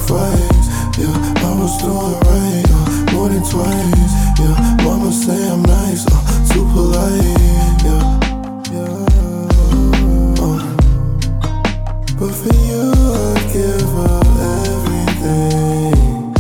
sacrifice. Yeah, I was doing right, more than twice. Yeah, mama say I'm nice, too polite. Yeah, yeah. But for you, I'd give up everything.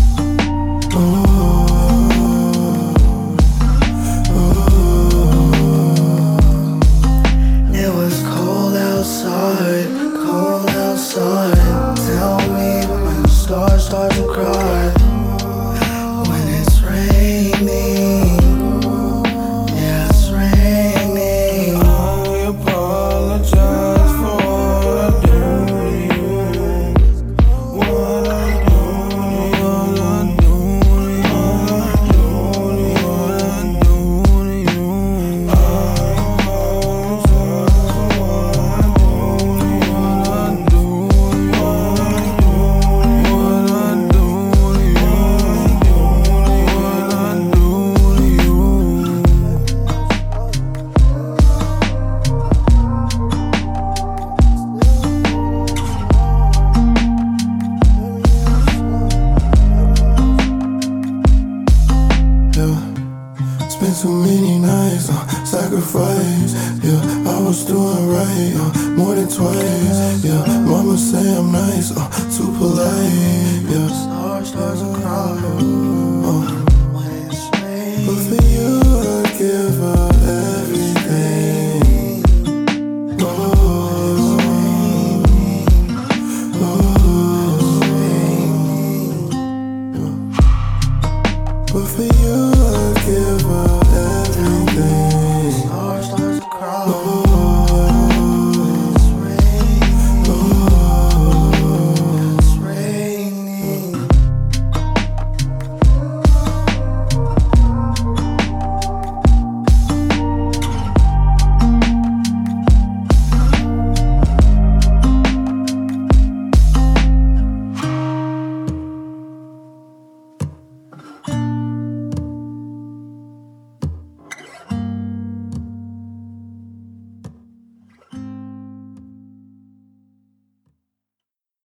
It was cold outside, cold outside. Tell me when the stars start to cry. When it's raining, yeah, it's raining. I apologize for what I do to you. What I do to you, what I do to you, what I do to you. I apologize for what I do to you, what I do to you, what I do to you, what I do to you. Yeah, spent too many nights on sacrifice. Yeah, I was doing right, more than twice. Yeah, mama say I'm nice, too polite. Yeah, Stars to cry. When it's raining. but for you I'd give up everything. Oh, but for you